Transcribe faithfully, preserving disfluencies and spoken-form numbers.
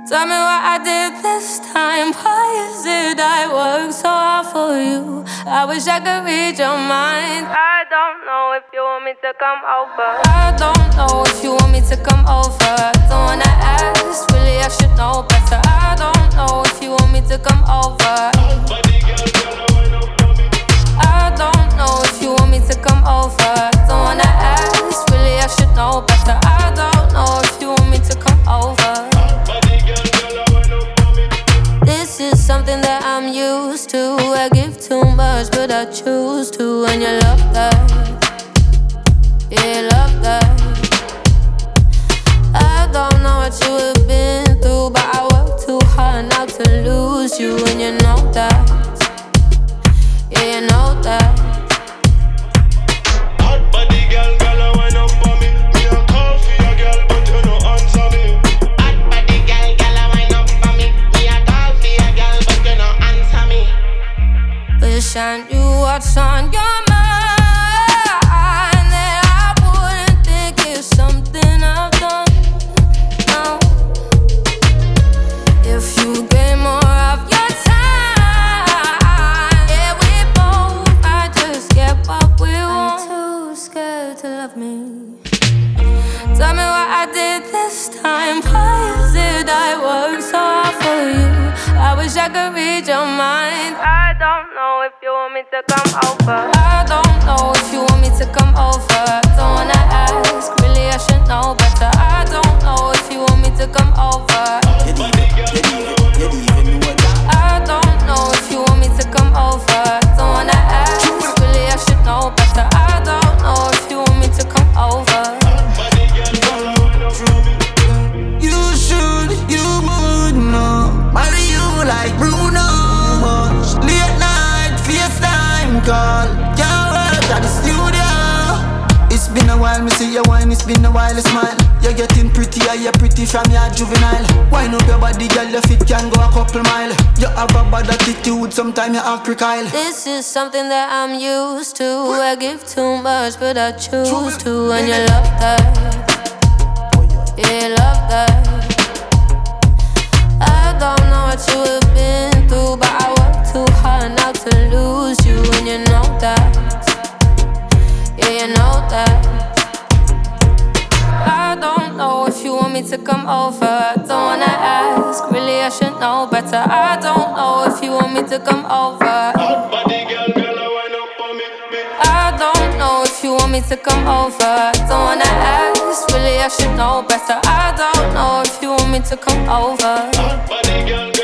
Tell me what I did this time. Why is it I work so hard for you? I wish I could read your mind. I don't know if you want me to come over. I don't know if you want me to come over. Don't wanna ask, really I should know better. I don't know if you want me to come over. I don't know if you want me to come over. Don't wanna ask, really I should know better. I don't know if you want me to come over. This is something that I'm used to. I give too much, but I choose to. And you love that, yeah, you love that. I don't know what you have been through, but I work too hard not to lose you. And you know that, yeah, you know that. Hot body girl, girl, I wind up for me. Me a call for your girl, but you no answer me. Hot body girl, girl, I wind up for me. Me a call for your girl, but you no answer me. Wish I knew what's on your mind, that I wouldn't think it's something I've done. No. If you gave more of your time, yeah, we both might just get what we want. I'm too scared to love me. Tell me what I did this time. Why is it I work so hard for you? I wish I could read your mind. I don't know if you want me to come over. I don't know if you want me to come over. Don't wanna ask, really I should know better. I don't know if you want me to come over. I don't know if you want me to come over. Don't wanna ask, really I should know better. I don't know if you want me to come over. You should, you would know. Marry you like Bruno. Late night, FaceTime call. Can't work at the studio. It's been a while, me see your wine. It's been a while, you smile. You're getting prettier, you're pretty from your juvenile. Wind up your body, girl, your feet can go a couple mile. You have a bad attitude, sometimes you act crocodile. This is something that I'm used to. I give too much, but I choose to. And you love that, yeah, you love that. I don't know what you have been through, but I work too hard not to lose you. And you know that, yeah, you know that. I don't know if you want me to come over. Don't wanna ask, really I should know better. I don't know if you want me to come over. Hot body girl, girl, I wind up for me. me. I don't know if you want me to come over. Don't wanna ask, really I should know better. I don't know if you want me to come over. Hot body girl.